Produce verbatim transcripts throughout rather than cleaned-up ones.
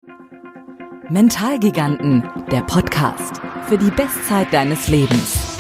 Mentalgiganten, der Podcast für die Bestzeit deines Lebens.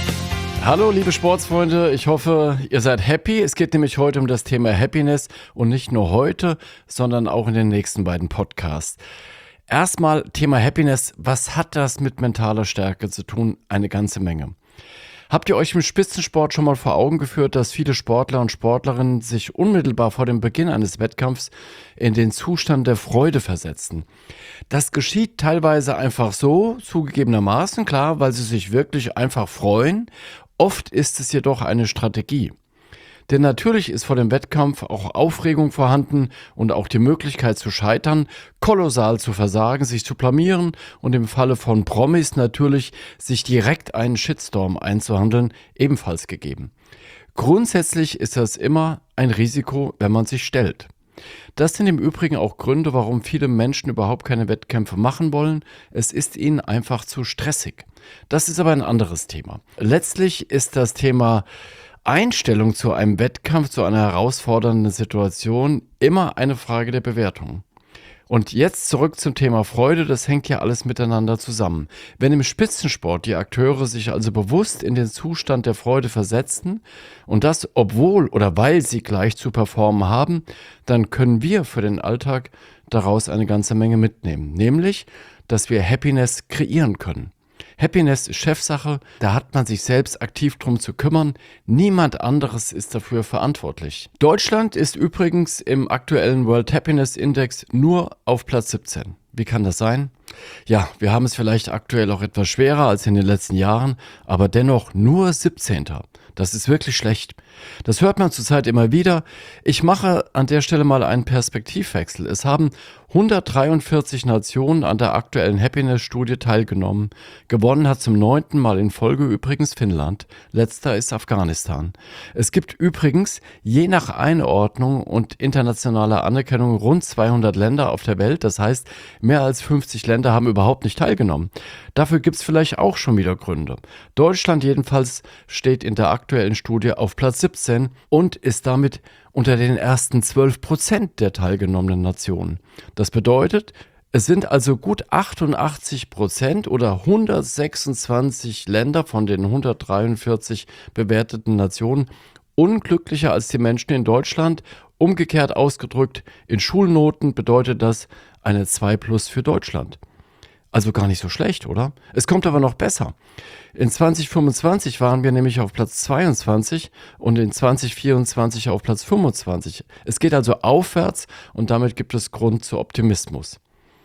Hallo liebe Sportsfreunde, ich hoffe, ihr seid happy. Es geht nämlich heute um das Thema Happiness und nicht nur heute, sondern auch in den nächsten beiden Podcasts. Erstmal Thema Happiness, was hat das mit mentaler Stärke zu tun? Eine ganze Menge. Habt ihr euch im Spitzensport schon mal vor Augen geführt, dass viele Sportler und Sportlerinnen sich unmittelbar vor dem Beginn eines Wettkampfs in den Zustand der Freude versetzen? Das geschieht teilweise einfach so, zugegebenermaßen, klar, weil sie sich wirklich einfach freuen. Oft ist es jedoch eine Strategie. Denn natürlich ist vor dem Wettkampf auch Aufregung vorhanden und auch die Möglichkeit zu scheitern, kolossal zu versagen, sich zu blamieren und im Falle von Promis natürlich sich direkt einen Shitstorm einzuhandeln, ebenfalls gegeben. Grundsätzlich ist das immer ein Risiko, wenn man sich stellt. Das sind im Übrigen auch Gründe, warum viele Menschen überhaupt keine Wettkämpfe machen wollen. Es ist ihnen einfach zu stressig. Das ist aber ein anderes Thema. Letztlich ist das Thema Einstellung zu einem Wettkampf, zu einer herausfordernden Situation immer eine Frage der Bewertung. Und jetzt zurück zum Thema Freude, das hängt ja alles miteinander zusammen. Wenn im Spitzensport die Akteure sich also bewusst in den Zustand der Freude versetzen und das obwohl oder weil sie gleich zu performen haben, dann können wir für den Alltag daraus eine ganze Menge mitnehmen. Nämlich, dass wir Happiness kreieren können. Happiness ist Chefsache, da hat man sich selbst aktiv drum zu kümmern. Niemand anderes ist dafür verantwortlich. Deutschland ist übrigens im aktuellen World Happiness Index nur auf Platz siebzehn. Wie kann das sein? Ja, wir haben es vielleicht aktuell auch etwas schwerer als in den letzten Jahren, aber dennoch nur siebzehnter. Das ist wirklich schlecht. Das hört man zurzeit immer wieder. Ich mache an der Stelle mal einen Perspektivwechsel. Es haben hundertdreiundvierzig Nationen an der aktuellen Happiness-Studie teilgenommen. Gewonnen hat zum neunten Mal in Folge übrigens Finnland. Letzter ist Afghanistan. Es gibt übrigens je nach Einordnung und internationaler Anerkennung rund zweihundert Länder auf der Welt. Das heißt, mehr als fünfzig Länder haben überhaupt nicht teilgenommen. Dafür gibt es vielleicht auch schon wieder Gründe. Deutschland jedenfalls steht in der aktuellen Studie auf Platz siebzehn und ist damit unter den ersten zwölf Prozent der teilgenommenen Nationen. Das bedeutet, es sind also gut achtundachtzig Prozent oder hundertsechsundzwanzig Länder von den hundertdreiundvierzig bewerteten Nationen unglücklicher als die Menschen in Deutschland. Umgekehrt ausgedrückt, in Schulnoten bedeutet das eine zwei plus für Deutschland. Also gar nicht so schlecht, oder? Es kommt aber noch besser. In zwanzig fünfundzwanzig waren wir nämlich auf Platz zweiundzwanzig und in zwanzig vierundzwanzig auf Platz fünfundzwanzig. Es geht also aufwärts und damit gibt es Grund zu Optimismus.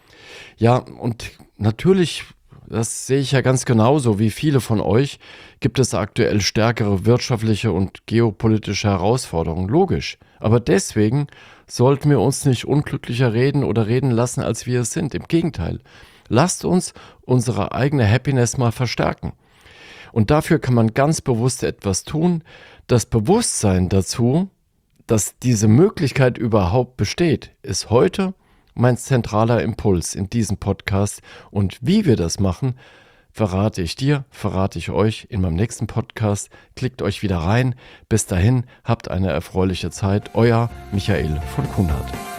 Ja, und natürlich, das sehe ich ja ganz genauso wie viele von euch, gibt es aktuell stärkere wirtschaftliche und geopolitische Herausforderungen. Logisch. Aber deswegen sollten wir uns nicht unglücklicher reden oder reden lassen, als wir es sind. Im Gegenteil. Lasst uns unsere eigene Happiness mal verstärken. Und dafür kann man ganz bewusst etwas tun. Das Bewusstsein dazu, dass diese Möglichkeit überhaupt besteht, ist heute mein zentraler Impuls in diesem Podcast. Und wie wir das machen, verrate ich dir, verrate ich euch in meinem nächsten Podcast. Klickt euch wieder rein. Bis dahin, habt eine erfreuliche Zeit. Euer Michael von Kunert.